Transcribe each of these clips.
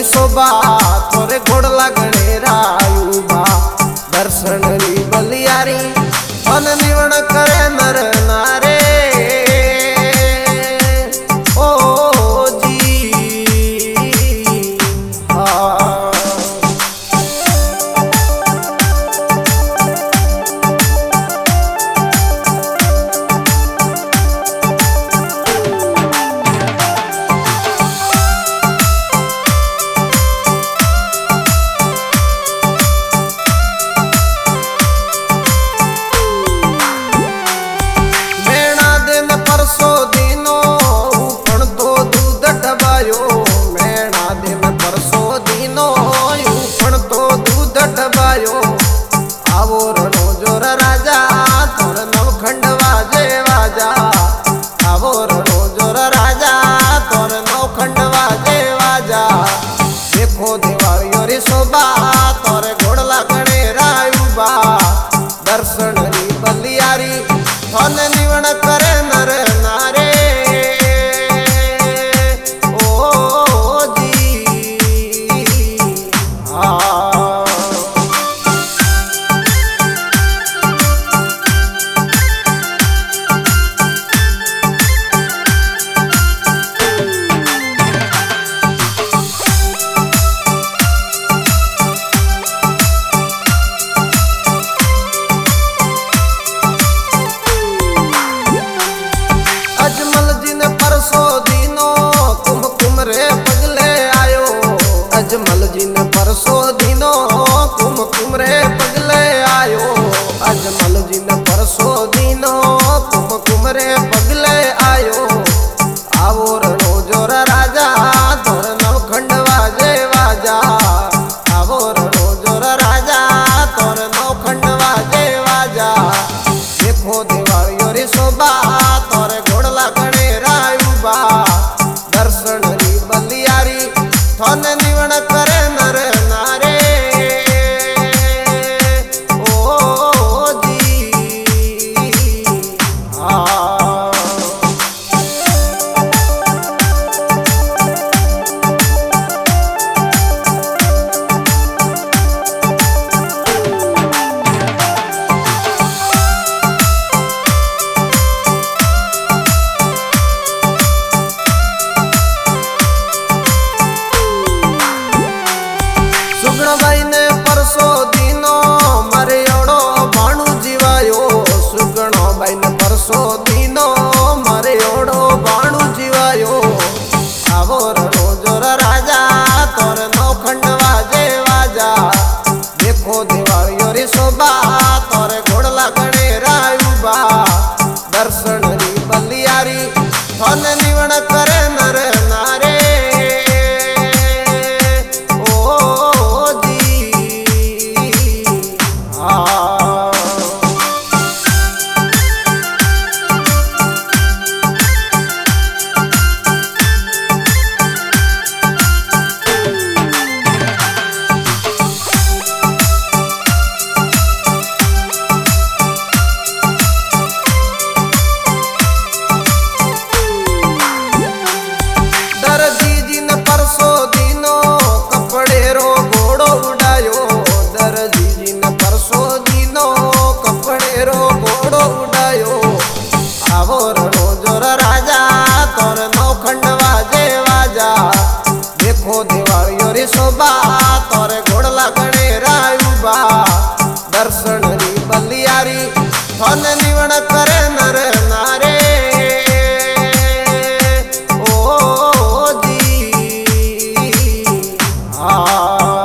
शोभा तोरे गोड़ लागणे रायुबा दर्शन री बलियारी मन निवण करे नर नारे ओ जी हाँ आवो रणो जोर राजा तोर नवखंड वाजे वाजा आवो रणो जोर राजा तोर नवखंड वाजे वाजा देखो दिवाळियो री शोभा तोरे गोड़ लागणे रायुबा दर्शन री बलियारी थन निवण करे नर नारे ओ जी हाँ अजमल जी ने परसो दिनो कुम रे पगले आयो अजमल जी ने परसो दिनो कुम रे पगले आयो आवो रणो जोर राजा तोर नवखंड वाजे वाजा आवो रणो जोर राजा तोर नवखंड वाजे वाजा देखो दिवाळियो री शोभा तोरे गोड़ लागणे रायुबा दर्शन री बलियारी थन निवण करे नर नारे ओ जी हाँ सुगणबाई ने परसो दिनो मारे ओड़ो बाणु जीवायो सुगणबाई ने परसो दिनो मारे ओड़ो बाणु जीवायो आवो रणो जोर राजा तोर नवखंड वाजे वाजा देखो दिवाळियो री शोभा तोरे गोड़ लागणे रायुबा दर्शन री बलियारी थन निवण करे नर नारे आवो रणो जोर राजा तोर नवखंड वाजे वाजा देखो दिवाळियो री शोभा तोरे गोड़ लागणे रायुबा दर्शन री बलियारी थन निवण करे नर नारे ओ जी हाँ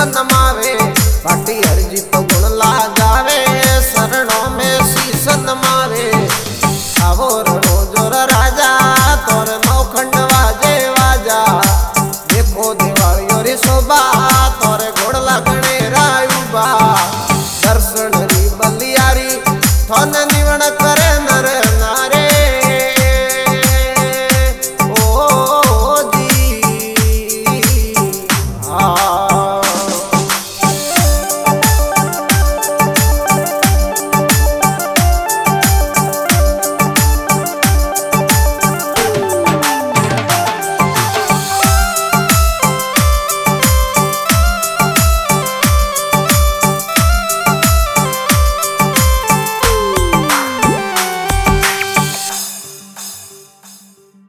नमावे, बाटी